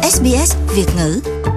SBS Việt ngữ.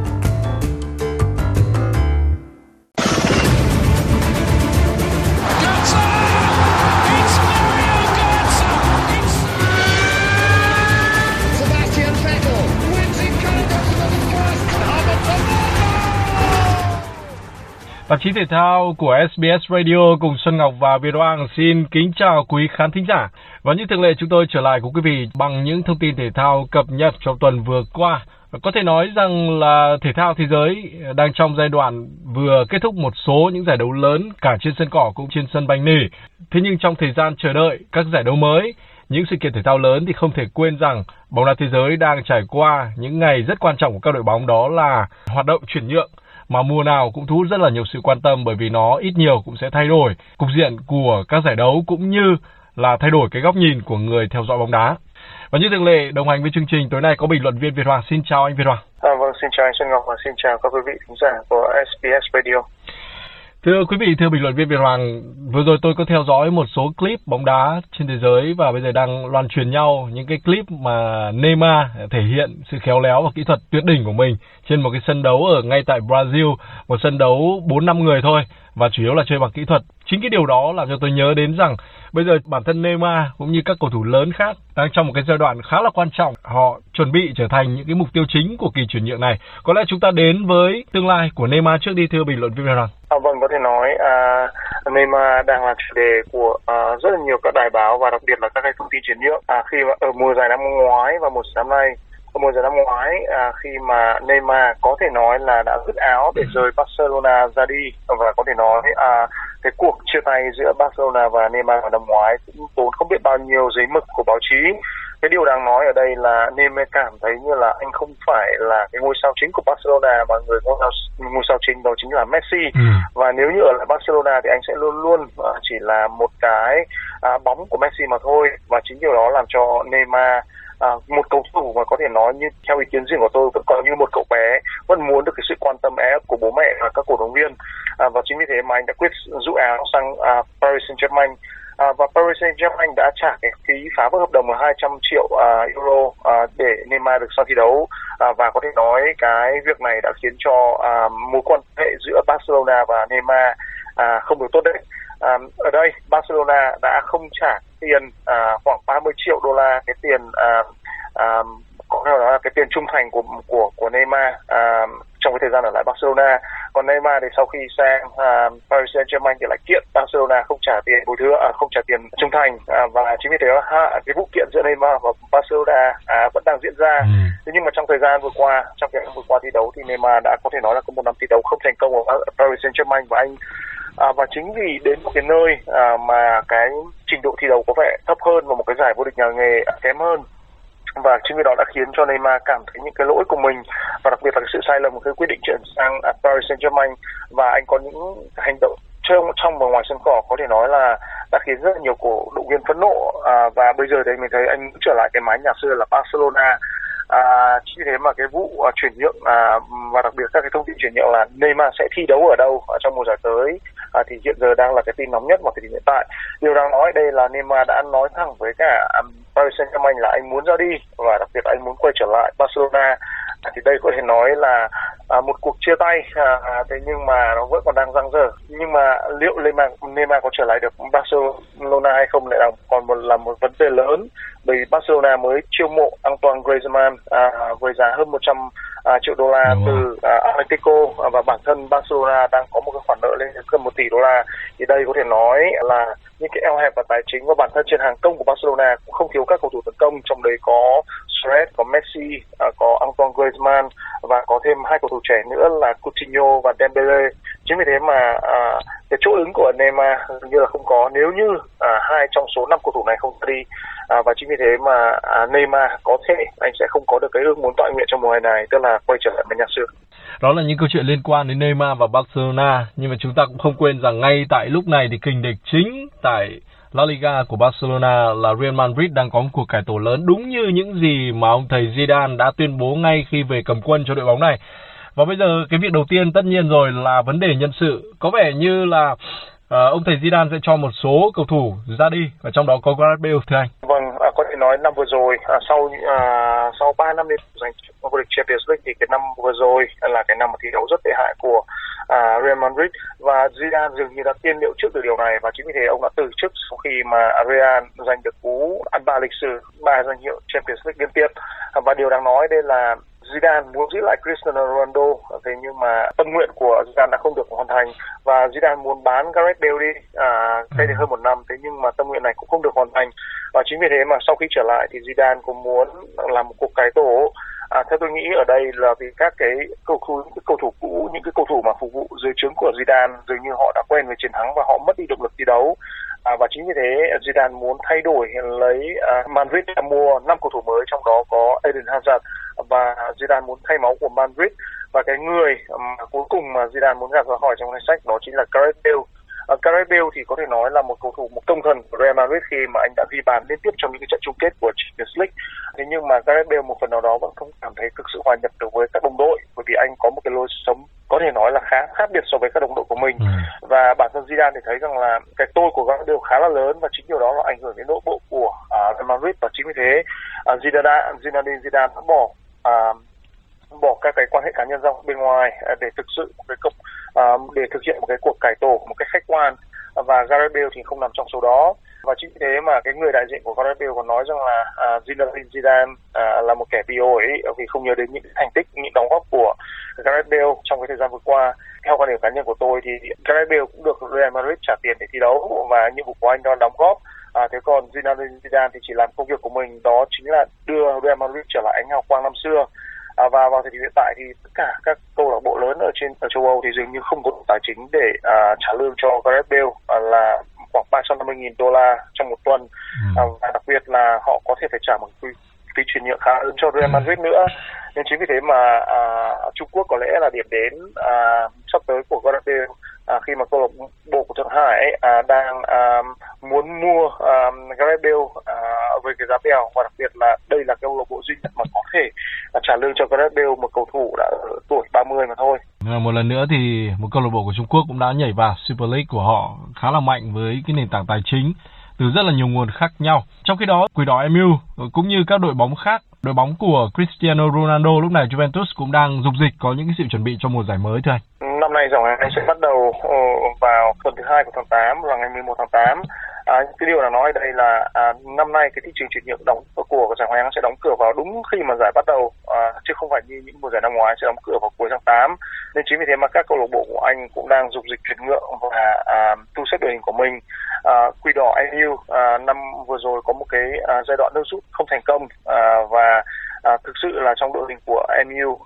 Tạp chí thể thao của SBS Radio cùng Xuân Ngọc và Việt Hoàng xin kính chào quý khán thính giả. Và như thường lệ, chúng tôi trở lại cùng quý vị bằng những thông tin thể thao cập nhật trong tuần vừa qua. Có thể nói rằng là thể thao thế giới đang trong giai đoạn vừa kết thúc một số những giải đấu lớn cả trên sân cỏ cũng trên sân banh nỉ. Thế nhưng trong thời gian chờ đợi các giải đấu mới, những sự kiện thể thao lớn thì không thể quên rằng bóng đá thế giới đang trải qua những ngày rất quan trọng của các đội bóng, đó là hoạt động chuyển nhượng. Mà mùa nào cũng thu hút rất là nhiều sự quan tâm, bởi vì nó ít nhiều cũng sẽ thay đổi cục diện của các giải đấu cũng như là thay đổi cái góc nhìn của người theo dõi bóng đá. Và như thường lệ, đồng hành với chương trình tối nay có bình luận viên Việt Hoàng. Xin chào anh Việt Hoàng. Vâng, xin chào anh Xuân Ngọc và xin chào các quý vị khán giả của SBS Radio. Thưa quý vị, thưa bình luận viên Việt Hoàng, vừa rồi tôi có theo dõi một số clip bóng đá trên thế giới và bây giờ đang loan truyền nhau những cái clip mà Neymar thể hiện sự khéo léo và kỹ thuật tuyệt đỉnh của mình trên một cái sân đấu ở ngay tại Brazil, một sân đấu 4-5 người thôi và chủ yếu là chơi bằng kỹ thuật. Chính cái điều đó làm cho tôi nhớ đến rằng bây giờ bản thân Neymar cũng như các cầu thủ lớn khác đang trong một cái giai đoạn khá là quan trọng. Họ chuẩn bị trở thành những cái mục tiêu chính của kỳ chuyển nhượng này. Có lẽ chúng ta đến với tương lai của Neymar trước đi, thưa bình luận viên Việt Hoàng. Vâng, có thể nói Neymar đang là chủ đề của rất là nhiều các đài báo và đặc biệt là các cái thông tin chuyển nhượng. Khi mà ở mùa giải năm ngoái và mùa giải năm nay, mùa giải năm ngoái khi mà Neymar có thể nói là đã dứt áo để rời Barcelona ra đi, và có thể nói cái cuộc chia tay giữa Barcelona và Neymar vào năm ngoái cũng tốn không biết bao nhiêu giấy mực của báo chí. Cái điều đáng nói ở đây là Neymar cảm thấy như là anh không phải là cái ngôi sao chính của Barcelona, mà ngôi sao chính đó chính là Messi. Và nếu như ở lại Barcelona thì anh sẽ luôn luôn chỉ là một cái bóng của Messi mà thôi. Và chính điều đó làm cho Neymar, một cầu thủ mà có thể nói như theo ý kiến riêng của tôi vẫn còn như một cậu bé, vẫn muốn được cái sự quan tâm é của bố mẹ và các cổ động viên. Và chính vì thế mà anh đã quyết rũ áo sang Paris Saint-Germain. Và Paris Saint-Germain đã trả cái phí phá vỡ hợp đồng là 200 triệu euro để Neymar được sang thi đấu. Và có thể nói cái việc này đã khiến cho mối quan hệ giữa Barcelona và Neymar không được tốt đẹp. Ở đây Barcelona đã không trả tiền khoảng 30 triệu đô la, cái tiền có thể nói là cái tiền trung thành của Neymar trong cái thời gian ở lại Barcelona. Còn Neymar thì sau khi sang Paris Saint-Germain thì lại kiện Barcelona không trả tiền bồi thường, không trả tiền trung thành, và chính vì thế cái vụ kiện giữa Neymar và Barcelona vẫn đang diễn ra. Thế nhưng mà trong thời gian vừa qua, thi đấu thì Neymar đã có thể nói là có một năm thi đấu không thành công ở Paris Saint-Germain, và chính vì đến một cái nơi mà cái trình độ thi đấu có vẻ thấp hơn và một cái giải vô địch nhà nghề kém hơn, và chính vì đó đã khiến cho Neymar cảm thấy những cái lỗi của mình và đặc biệt là cái sự sai lầm của cái quyết định chuyển sang Paris Saint-Germain. Và anh có những hành động trong và ngoài sân cỏ có thể nói là đã khiến rất là nhiều cổ động viên phẫn nộ, và bây giờ thì mình thấy anh trở lại cái mái nhà xưa là Barcelona. Chỉ thế mà cái vụ chuyển nhượng và đặc biệt các cái thông tin chuyển nhượng là Neymar sẽ thi đấu ở đâu trong mùa giải tới thì hiện giờ đang là cái tin nóng nhất vào thời điểm hiện tại. Điều đáng nói đây là Neymar đã nói thẳng với cả Paris Saint-Germain là anh muốn ra đi và đặc biệt là anh muốn quay trở lại Barcelona. Thì đây có thể nói là một cuộc chia tay, thế nhưng mà nó vẫn còn đang dang dở. Nhưng mà liệu Neymar có trở lại được Barcelona hay không lại là một vấn đề lớn, bởi Barcelona mới chiêu mộ Antoine Griezmann với giá hơn 100 triệu đô la từ Atletico, và bản thân Barcelona đang có một cái khoản nợ lên gần 1 tỷ đô la. Thì đây có thể nói là những cái eo hẹp và tài chính, và bản thân trên hàng công của Barcelona cũng không thiếu các cầu thủ tấn công, trong đấy có Suarez, có Messi, có Antoine Griezmann và có thêm 2 cầu thủ trẻ nữa là Coutinho và Dembele. Chính vì thế mà cái chỗ ứng của Neymar như là không có nếu như 2 trong số 5 cầu thủ này không đi, và chính vì thế mà Neymar có thể anh sẽ không có được cái ước muốn tọa nguyện trong mùa hè này, tức là quay trở lại với nhà xưa. Đó là những câu chuyện liên quan đến Neymar và Barcelona, nhưng mà chúng ta cũng không quên rằng ngay tại lúc này thì kình địch chính tại La Liga của Barcelona là Real Madrid đang có một cuộc cải tổ lớn, đúng như những gì mà ông thầy Zidane đã tuyên bố ngay khi về cầm quân cho đội bóng này. Và bây giờ cái việc đầu tiên tất nhiên rồi là vấn đề nhân sự. Có vẻ như là ông thầy Zidane sẽ cho một số cầu thủ ra đi, và trong đó có Gareth Bale, thưa anh. Vâng, có thể nói năm vừa rồi sau 3 năm liên tục giành vô địch Champions League thì cái năm vừa rồi là cái năm mà thi đấu rất tệ hại của Real Madrid, và Zidane dường như đã tiên liệu trước được điều này, và chính vì thế ông đã từ chức sau khi mà Real giành được cú ăn ba lịch sử 3 danh hiệu Champions League liên tiếp. Và điều đáng nói đây là Zidane muốn giữ lại Cristiano Ronaldo, thế nhưng mà tâm nguyện của Zidane đã không được hoàn thành, và Zidane muốn bán Gareth Bale đi cách đây hơn một năm, thế nhưng mà tâm nguyện này cũng không được hoàn thành. Và chính vì thế mà sau khi trở lại thì Zidane cũng muốn làm một cuộc cải tổ. Theo tôi nghĩ ở đây là vì các cái cầu thủ cũ, những cái cầu thủ mà phục vụ dưới trướng của Zidane dường như họ đã quen với chiến thắng và họ mất đi động lực thi đấu. Và chính vì thế Zidane muốn thay đổi, lấy Madrid đã mua 5 cầu thủ mới, trong đó có Eden Hazard, và Zidane muốn thay máu của Madrid. Và cái người cuối cùng mà Zidane muốn gạt ra khỏi trong danh sách đó chính là Gareth Bale. Gareth Bale thì có thể nói là một cầu thủ, một công thần của Real Madrid khi mà anh đã ghi bàn liên tiếp trong những cái trận chung kết của Champions League. Thế nhưng mà Gareth Bale một phần nào đó vẫn không cảm thấy thực sự hòa nhập được với các đồng đội, bởi vì anh có một cái lối sống có thể nói là khá khác biệt so với các đồng đội của mình. Và bản thân Zidane thì thấy rằng là cái tôi của Gareth Bale khá là lớn, và chính điều đó là ảnh hưởng đến nội bộ của Real Madrid, và chính vì thế Zinedine Zidane đã bỏ các cái quan hệ cá nhân ra bên ngoài để thực sự để thực hiện một cái cuộc cải tổ một cách khách quan, và Gareth Bale thì không nằm trong số đó. Và chính vì thế mà cái người đại diện của Gareth Bale còn nói rằng là Zinedine Zidane là một kẻ bị ổi vì không nhớ đến những thành tích, những đóng góp của Gareth Bale trong cái thời gian vừa qua. Theo quan điểm cá nhân của tôi thì Gareth Bale cũng được Real Madrid trả tiền để thi đấu, và nhiệm vụ của anh đó là đóng góp. Thế còn Zinedine Zidane thì chỉ làm công việc của mình, đó chính là đưa Real Madrid trở lại ánh hào quang năm xưa. Và vào thời điểm hiện tại thì tất cả các câu lạc bộ lớn ở châu Âu thì dường như không có tài chính để trả lương cho Gareth Bale là khoảng $350,000 trong một tuần, và đặc biệt là họ có thể phải trả một phí chuyển nhượng khá lớn cho Real Madrid nữa. Nên chính vì thế mà Trung Quốc có lẽ là điểm đến sắp tới của Gareth Bale, khi mà câu lạc bộ của Thượng Hải đang muốn mua Gareth Bale với cái giá bèo, và đặc biệt là đây là câu lạc bộ duy nhất mà có thể trả lương cho Gareth Bale, một cầu thủ đã ở tuổi 30 mà thôi. Một lần nữa thì một câu lạc bộ của Trung Quốc cũng đã nhảy vào Super League của họ khá là mạnh với cái nền tảng tài chính từ rất là nhiều nguồn khác nhau. Trong khi đó, Quỷ đỏ MU cũng như các đội bóng khác, đội bóng của Cristiano Ronaldo lúc này Juventus cũng đang dục dịch có những cái sự chuẩn bị cho mùa giải mới thưa anh. Năm nay giải Ngoại hạng Anh sẽ bắt đầu vào tuần thứ 2 của tháng 8 vào ngày 11 tháng 8. Cái điều là nói đây là năm nay cái thị trường chuyển nhượng đóng của giải Ngoại hạng Anh sẽ đóng cửa vào đúng khi mà giải bắt đầu, chứ không phải như những mùa giải năm ngoái sẽ đóng cửa vào cuối tháng 8. Nên chính vì thế mà các câu lạc bộ của Anh cũng đang dục dịch chuyển nhượng và thu xếp đội hình của mình. Quỷ đỏ MU năm vừa rồi có một cái giai đoạn nước rút không thành công, và thực sự là trong đội hình của MU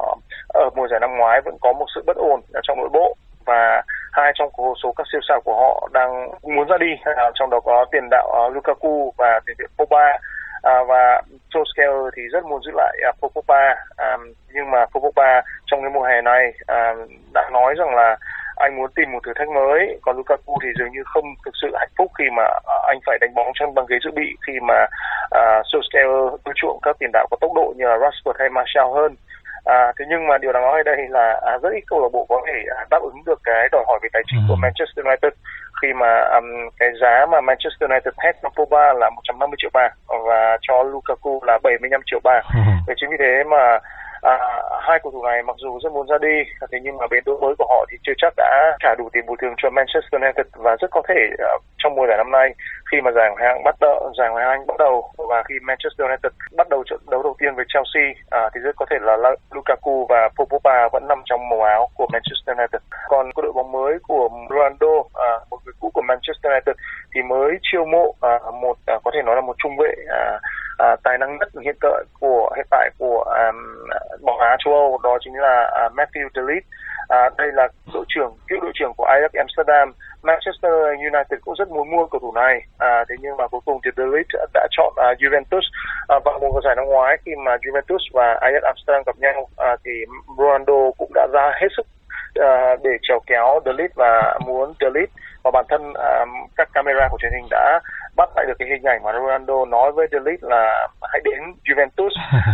ở mùa giải năm ngoái vẫn có một sự bất ổn trong nội bộ, và hai trong số các siêu sao của họ đang muốn ra đi, trong đó có tiền đạo Lukaku và tiền vệ Pogba, và Solskjaer thì rất muốn giữ lại Pogba, nhưng mà Pogba trong cái mùa hè này đã nói rằng là anh muốn tìm một thử thách mới, còn Lukaku thì dường như không thực sự hạnh phúc khi mà anh phải đánh bóng trong băng ghế dự bị khi mà Solskjaer ưa chuộng các tiền đạo có tốc độ như là Rashford hay Martial hơn. Thế nhưng mà điều đáng nói ở đây là rất ít câu lạc bộ có thể đáp ứng được cái đòi hỏi về tài chính của Manchester United, khi mà cái giá mà Manchester United hết cho Pogba là 150 triệu bảng và cho Lukaku là 75 triệu bảng. Chính vì thế mà hai cầu thủ này mặc dù rất muốn ra đi, thế nhưng mà bên đội mới của họ thì chưa chắc đã trả đủ tiền bồi thường cho Manchester United, và rất có thể trong mùa giải năm nay khi mà giải Ngoại hạng Anh bắt đầu và khi Manchester United bắt đầu trận đấu đầu tiên với Chelsea thì rất có thể là Lukaku và Pogba vẫn nằm trong màu áo của Manchester United. Còn đội bóng mới của Ronaldo, một người cũ của Manchester United, thì mới chiêu mộ có thể nói là một trung vệ tài năng nhất hiện tại của bóng đá châu Âu, đó chính là Matthew De Ligt. Đây là cựu đội trưởng của Ajax Amsterdam. Manchester United cũng rất muốn mua cầu thủ này, thế nhưng mà cuối cùng thì De Ligt đã chọn Juventus. Vào mùa giải năm ngoái khi mà Juventus và Ajax Amsterdam gặp nhau, thì Ronaldo cũng đã ra hết sức để chèo kéo De Ligt và muốn De Ligt và bản thân các camera của truyền hình đã bắt lại được cái hình ảnh mà Ronaldo nói với De Ligt là hãy đến Juventus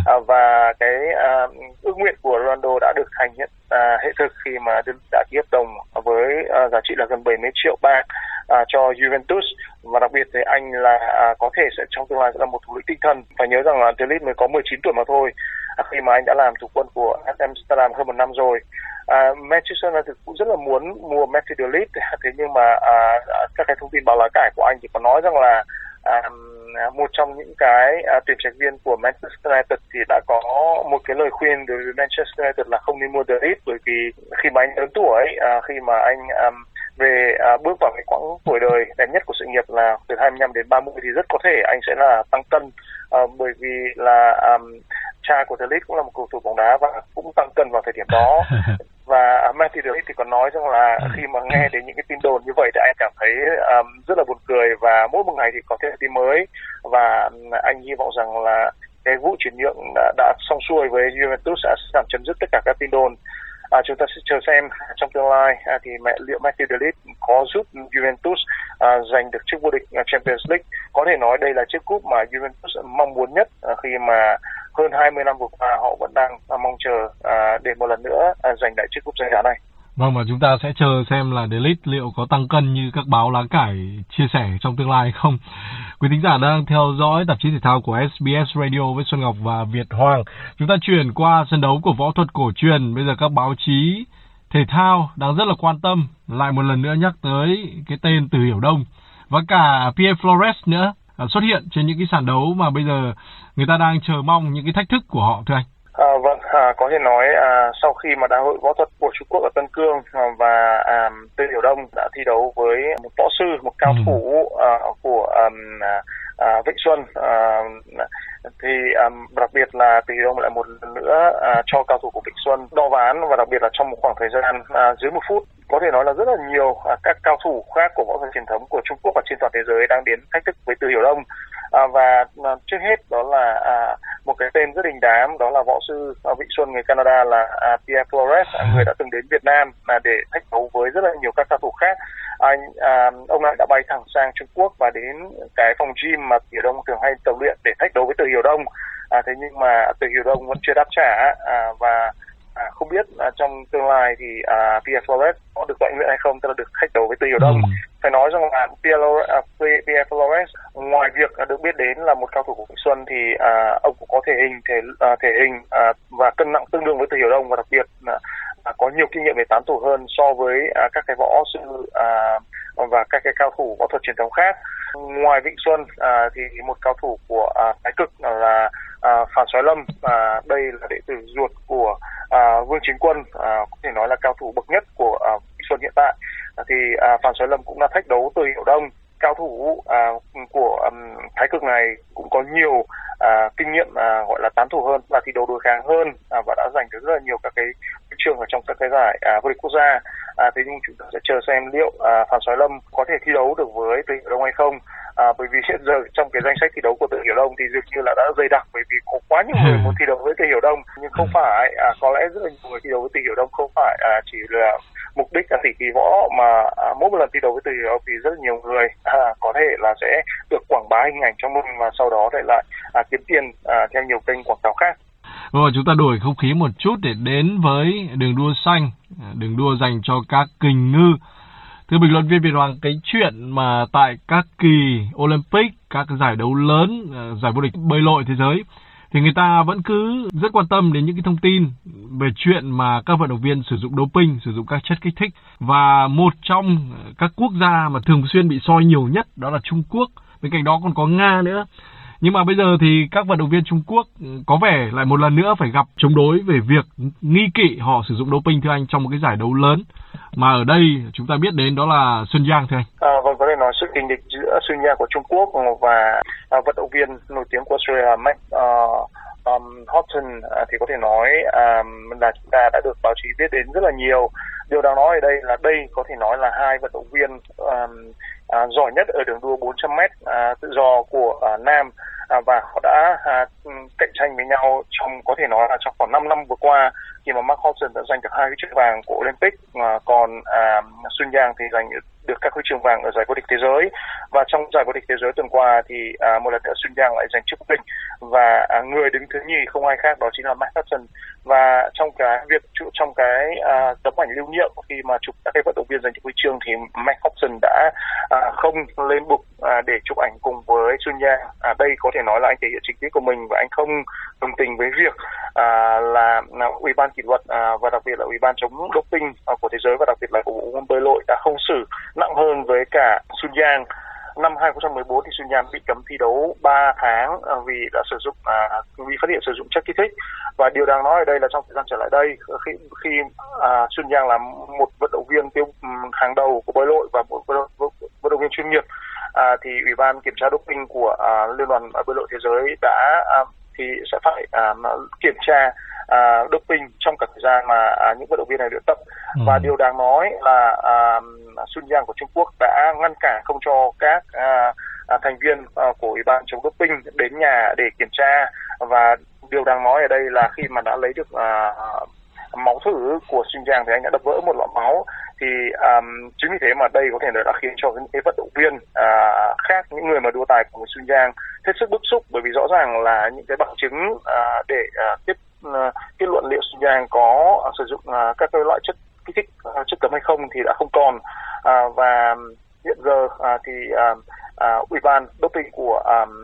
và cái ước nguyện của Ronaldo đã được thành hiện hiện thực khi mà De Ligt đã ký hợp đồng với giá trị là gần 70 triệu bảng cho Juventus, và đặc biệt thì anh là có thể sẽ trong tương lai sẽ là một thủ lĩnh tinh thần. Phải nhớ rằng là De Ligt mới có 19 tuổi mà thôi khi mà anh đã làm thủ quân của AS Amsterdam hơn một năm rồi. Manchester United cũng rất là muốn mua Matthew De Ligt, thế nhưng mà các cái thông tin báo lá cải của anh thì có nói rằng là một trong những cái tuyển trạch viên của Manchester United thì đã có một cái lời khuyên đối với Manchester United là không nên mua De Ligt, bởi vì khi mà anh lớn tuổi, khi mà anh bước vào cái quãng tuổi đời đẹp nhất của sự nghiệp là từ 25 đến 30 thì rất có thể anh sẽ là tăng cân, bởi vì là cha của De Ligt cũng là một cầu thủ bóng đá và cũng tăng cân vào thời điểm đó. Và Matthew De Ligt thì còn nói rằng là khi mà nghe đến những cái tin đồn như vậy thì anh cảm thấy rất là buồn cười, và mỗi một ngày thì có thêm tin mới, và anh hy vọng rằng là cái vụ chuyển nhượng đã xong xuôi với Juventus sẽ làm chấm dứt tất cả các tin đồn. Chúng ta sẽ chờ xem trong tương lai thì liệu Matthew De Ligt có giúp Juventus giành được chức vô địch Champions League. Có thể nói đây là chiếc cúp mà Juventus mong muốn nhất khi mà hơn 20 năm vừa qua họ vẫn đang mong chờ để một lần nữa giành lại chiếc cúp danh giá này. Vâng, và chúng ta sẽ chờ xem là De Ligt liệu có tăng cân như các báo lá cải chia sẻ trong tương lai hay không. Quý thính giả đang theo dõi tạp chí thể thao của SBS Radio với Xuân Ngọc và Việt Hoàng. Chúng ta chuyển qua sân đấu của võ thuật cổ truyền. Bây giờ các báo chí thể thao đang rất là quan tâm, lại một lần nữa nhắc tới cái tên Từ Hiểu Đông và cả Pierre Flores nữa xuất hiện trên những cái sàn đấu mà bây giờ người ta đang chờ mong những cái thách thức của họ, thưa anh. Vâng, có thể nói sau khi mà Đại hội võ thuật của Trung Quốc ở Tân Cương và Từ Hiểu Đông đã thi đấu với một võ sư, một cao thủ của Vịnh Xuân, thì đặc biệt là Từ Hiểu Đông lại một lần nữa cho cao thủ của Vịnh Xuân đo ván, và đặc biệt là trong một khoảng thời gian dưới 1 phút. Có thể nói là rất là nhiều các cao thủ khác của võ thuật truyền thống của Trung Quốc và trên toàn thế giới đang đến thách thức với Từ Hiểu Đông. Và trước hết đó là một cái tên rất đình đám, đó là võ sư Vịnh Xuân người Canada là Pierre Flores, người đã từng đến Việt Nam để thách đấu với rất là nhiều các cao thủ khác. Ông này đã bay thẳng sang Trung Quốc và đến cái phòng gym mà Từ Hiểu Đông thường hay tập luyện để thách đấu với Từ Hiểu Đông. Thế nhưng mà Từ Hiểu Đông vẫn chưa đáp trả, và không biết trong tương lai thì Pierre Flores có được tọa nguyện hay không, tức là được thách đấu với Từ Hiểu Đông. Phải nói rằng là Pierre Flores ngoài việc được biết đến là một cao thủ của Vịnh Xuân thì ông cũng có thể hình và cân nặng tương đương với Từ Hiểu Đông, và đặc biệt có nhiều kinh nghiệm về tán thủ hơn so với các cái võ sư và các cái cao thủ võ thuật truyền thống khác. Ngoài Vịnh Xuân thì một cao thủ của Thái Cực là Phan Soái Lâm, đây là đệ tử ruột của Vương Chính Quân, có thể nói là cao thủ bậc nhất của Vịnh Xuân hiện tại. Thì Phan Soái Lâm cũng đã thách đấu Từ Hiểu Đông. Cao thủ của Thái Cực này cũng có nhiều kinh nghiệm gọi là tán thủ hơn, là thi đấu đối kháng hơn, và đã giành được rất là nhiều các cái huy chương ở trong các cái giải vô địch quốc gia. Thế nhưng chúng ta sẽ chờ xem liệu Phan Soái Lâm có thể thi đấu được với Từ Hiểu Đông hay không, bởi vì hiện giờ trong cái danh sách thi đấu của Từ Hiểu Đông thì dường như là đã dày đặc, bởi vì có quá nhiều người muốn thi đấu với Từ Hiểu Đông, nhưng không phải có lẽ rất là nhiều người thi đấu với Từ Hiểu Đông không phải chỉ là mục đích là tỷ phú võ, mà mỗi một lần thi đấu với Từ Hiểu Đông thì rất là nhiều người có thể là sẽ được quảng bá hình ảnh cho mình và sau đó lại kiếm tiền theo nhiều kênh quảng cáo khác. Rồi chúng ta đổi không khí một chút để đến với đường đua xanh, đường đua dành cho các kình ngư. Thưa bình luận viên Việt Hoàng, cái chuyện mà tại các kỳ Olympic, các giải đấu lớn, giải vô địch bơi lội thế giới thì người ta vẫn cứ rất quan tâm đến những cái thông tin về chuyện mà các vận động viên sử dụng doping, sử dụng các chất kích thích. Và một trong các quốc gia mà thường xuyên bị soi nhiều nhất đó là Trung Quốc. Bên cạnh đó còn có Nga nữa. Nhưng mà bây giờ thì các vận động viên Trung Quốc có vẻ lại một lần nữa phải gặp chống đối về việc nghi kỵ họ sử dụng doping, thưa anh, trong một cái giải đấu lớn. Mà ở đây chúng ta biết đến đó là Sun Yang, thưa anh. Vâng, có thể nói sự kình địch giữa Sun Yang của Trung Quốc và vận động viên nổi tiếng của Australia Max Houghton thì có thể nói là chúng ta đã được báo chí biết đến rất là nhiều. Điều đáng nói ở đây là có thể nói là hai vận động viên giỏi nhất ở đường đua 400m tự do của nam, và họ đã cạnh tranh với nhau trong có thể nói là trong khoảng 5 năm vừa qua, khi mà Mark Houghton đã giành được 2 huy chương vàng của Olympic, còn Sun Yang thì giành được các huy chương vàng ở giải vô địch thế giới. Và trong giải vô địch thế giới tuần qua thì một lần nữa Sun Yang lại giành chức vô địch, và người đứng thứ nhì không ai khác đó chính là Mike Hudson. Và trong cái tấm ảnh lưu niệm khi mà chụp các cái vận động viên giành chức huy chương thì Mike Hudson đã không lên bục để chụp ảnh cùng với Sun Yang. Đây có thể nói là anh thể hiện chính kiến của mình và anh không đồng tình với việc là Ủy ban kỷ luật và đặc biệt là Ủy ban chống doping của thế giới và đặc biệt là của bộ môn bơi lội đã không xử nặng hơn với cả Sun Yang. Năm 2014 thì Sun Yang bị cấm thi đấu 3 tháng vì đã bị phát hiện sử dụng chất kích thích. Và điều đáng nói ở đây là trong thời gian trở lại đây, khi Sun Yang là một vận động viên hàng đầu của bơi lội và một vận động viên chuyên nghiệp, thì Ủy ban kiểm tra doping của Liên đoàn bơi lội thế giới thì sẽ phải kiểm tra doping trong cả thời gian mà những vận động viên này luyện tập. Và điều đáng nói là Sun Yang của Trung Quốc đã ngăn cản không cho các thành viên của Ủy ban chống doping đến nhà để kiểm tra. Và điều đáng nói ở đây là khi mà đã lấy được máu thử của Sun Yang thì anh đã đập vỡ một lọ máu. Thì chính vì thế mà đây có thể là đã khiến cho những cái vận động viên khác, những người mà đua tài của Sun Yang hết sức bức xúc, bởi vì rõ ràng là những cái bằng chứng để kết luận liệu Sun Yang có sử dụng các cái loại chất kích thích, chất cấm hay không thì đã không còn. Và hiện giờ thì Ủy ban doping của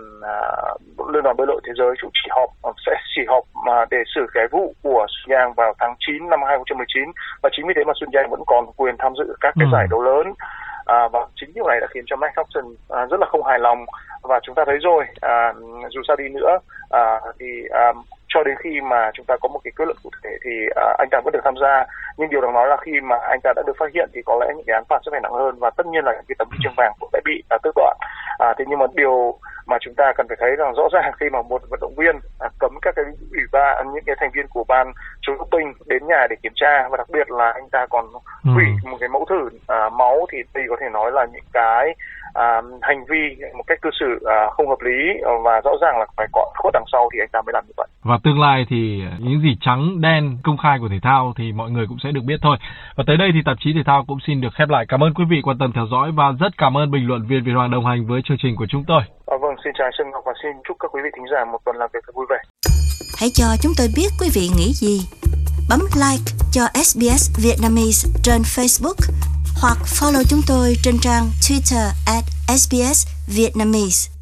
Liên đoàn bơi lội thế giới sẽ chỉ họp để xử cái vụ của Sun Yang vào tháng 9 năm 2019, và chính vì thế mà Sun Yang vẫn còn quyền tham dự các cái giải đấu lớn. Và chính điều này đã khiến cho Mike Hudson rất là không hài lòng. Và chúng ta thấy rồi, dù sao đi nữa thì cho đến khi mà chúng ta có một cái kết luận cụ thể thì anh ta vẫn được tham gia. Nhưng điều đáng nói là khi mà anh ta đã được phát hiện thì có lẽ những cái án phạt sẽ phải nặng hơn, và tất nhiên là cái tấm huy chương vàng cũng sẽ bị tước đoạt. Thế nhưng mà điều mà chúng ta cần phải thấy rằng rõ ràng khi mà một vận động viên cấm các cái những cái thành viên của ban chống doping đến nhà để kiểm tra, và đặc biệt là anh ta còn hủy một cái mẫu thử máu, thì đây có thể nói là những cái hành vi một cách cư xử không hợp lý, và rõ ràng là phải có khuất đằng sau thì anh ta mới làm như vậy. Và tương lai thì những gì trắng đen công khai của thể thao thì mọi người cũng sẽ được biết thôi. Và tới đây thì tạp chí thể thao cũng xin được khép lại. Cảm ơn quý vị quan tâm theo dõi và rất cảm ơn bình luận viên Việt Hoàng đồng hành với chương trình của chúng tôi. Vâng, xin chào Sơn Ngọc và xin chúc các quý vị thính giả một tuần làm việc thật vui vẻ. Hãy cho chúng tôi biết quý vị nghĩ gì. Bấm like cho SBS Vietnamese trên Facebook hoặc follow chúng tôi trên trang Twitter @SBS Vietnamese.